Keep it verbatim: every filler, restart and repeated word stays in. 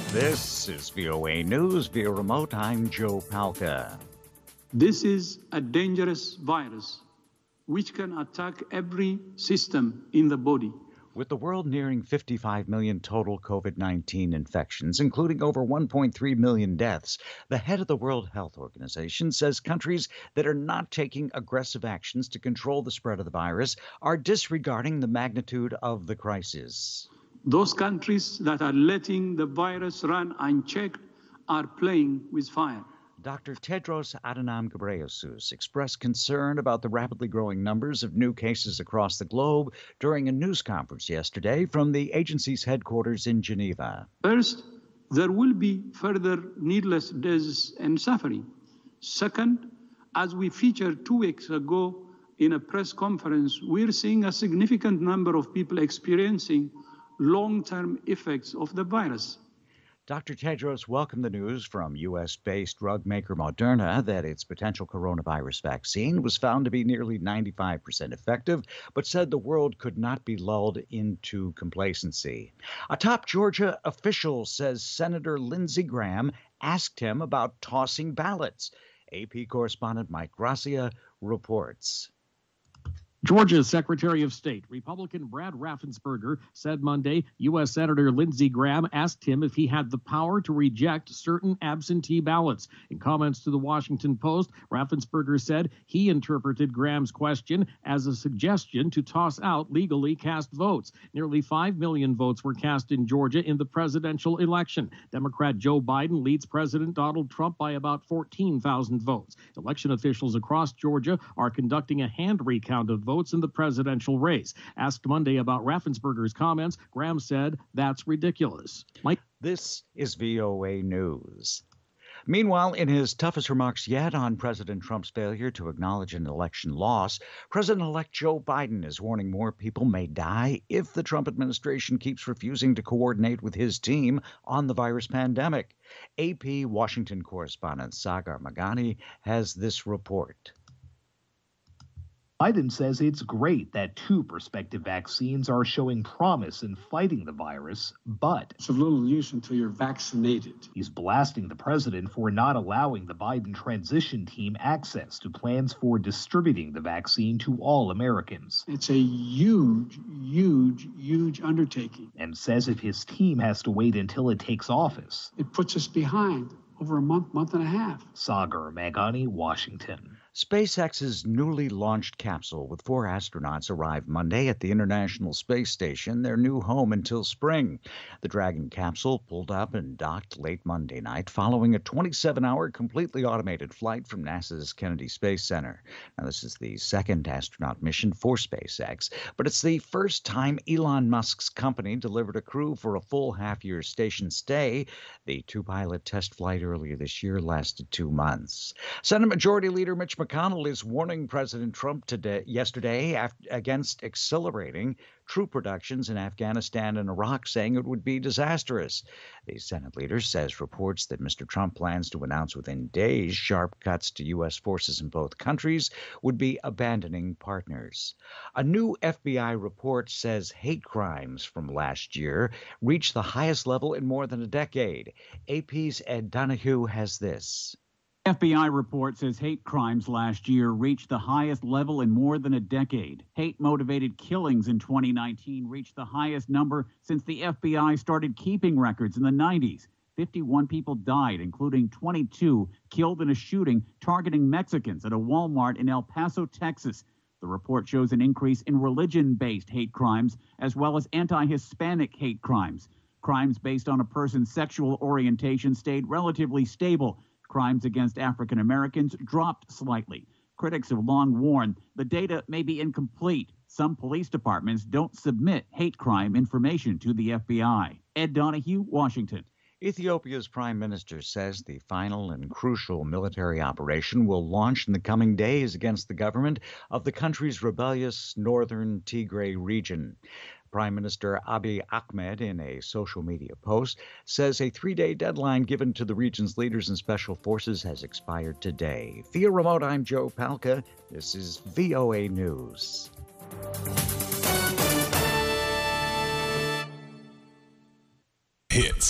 This is V O A News via remote. I'm Joe Palca. This is a dangerous virus which can attack every system in the body. With the world nearing fifty-five million total COVID nineteen infections, including over one point three million deaths, the head of the World Health Organization says countries that are not taking aggressive actions to control the spread of the virus are disregarding the magnitude of the crisis. Those countries that are letting the virus run unchecked are playing with fire. Doctor Tedros Adhanom Ghebreyesus expressed concern about the rapidly growing numbers of new cases across the globe during a news conference yesterday from the agency's headquarters in Geneva. First, there will be further needless deaths and suffering. Second, as we featured two weeks ago in a press conference, we're seeing a significant number of people experiencing long-term effects of the virus. Doctor Tedros welcomed the news from U S-based drug maker Moderna that its potential coronavirus vaccine was found to be nearly ninety-five percent effective, but said the world could not be lulled into complacency. A top Georgia official says Senator Lindsey Graham asked him about tossing ballots. A P correspondent Mike Gracia reports. Georgia's Secretary of State, Republican Brad Raffensperger, said Monday U S. Senator Lindsey Graham asked him if he had the power to reject certain absentee ballots. In comments to the Washington Post, Raffensperger said he interpreted Graham's question as a suggestion to toss out legally cast votes. Nearly five million votes were cast in Georgia in the presidential election. Democrat Joe Biden leads President Donald Trump by about fourteen thousand votes. Election officials across Georgia are conducting a hand recount of votes in the presidential race. Asked Monday about Raffensperger's comments, Graham said that's ridiculous. Mike? This is V O A News. Meanwhile, in his toughest remarks yet on President Trump's failure to acknowledge an election loss, President-elect Joe Biden is warning more people may die if the Trump administration keeps refusing to coordinate with his team on the virus pandemic. A P Washington correspondent Sagar Meghani has this report. Biden says it's great that two prospective vaccines are showing promise in fighting the virus, but it's of little use until you're vaccinated. He's blasting the president for not allowing the Biden transition team access to plans for distributing the vaccine to all Americans. It's a huge, huge, huge undertaking. And says if his team has to wait until it takes office, it puts us behind over a month, month and a half. Sagar Meghani, Washington. SpaceX's newly launched capsule with four astronauts arrived Monday at the International Space Station, their new home until spring. The Dragon capsule pulled up and docked late Monday night following a twenty-seven hour completely automated flight from NASA's Kennedy Space Center. Now, this is the second astronaut mission for SpaceX, but it's the first time Elon Musk's company delivered a crew for a full half-year station stay. The two-pilot test flight earlier this year lasted two months. Senate Majority Leader Mitch McConnell is warning President Trump today, yesterday after, against accelerating troop reductions in Afghanistan and Iraq, saying it would be disastrous. The Senate leader says reports that Mister Trump plans to announce within days sharp cuts to U S forces in both countries would be abandoning partners. A new F B I report says hate crimes from last year reached the highest level in more than a decade. A P's Ed Donahue has this. F B I report says hate crimes last year reached the highest level in more than a decade. Hate-motivated killings in twenty nineteen reached the highest number since the F B I started keeping records in the nineties. fifty-one people died, including twenty-two killed in a shooting targeting Mexicans at a Walmart in El Paso, Texas. The report shows an increase in religion-based hate crimes as well as anti-Hispanic hate crimes. Crimes based on a person's sexual orientation stayed relatively stable. Crimes against African Americans dropped slightly. Critics have long warned the data may be incomplete. Some police departments don't submit hate crime information to the F B I. Ed Donahue, Washington. Ethiopia's prime minister says the final and crucial military operation will launch in the coming days against the government of the country's rebellious northern Tigray region. Prime Minister Abiy Ahmed, in a social media post, says a three-day deadline given to the region's leaders and special forces has expired today. Via remote, I'm Joe Palca. This is V O A News. Hits.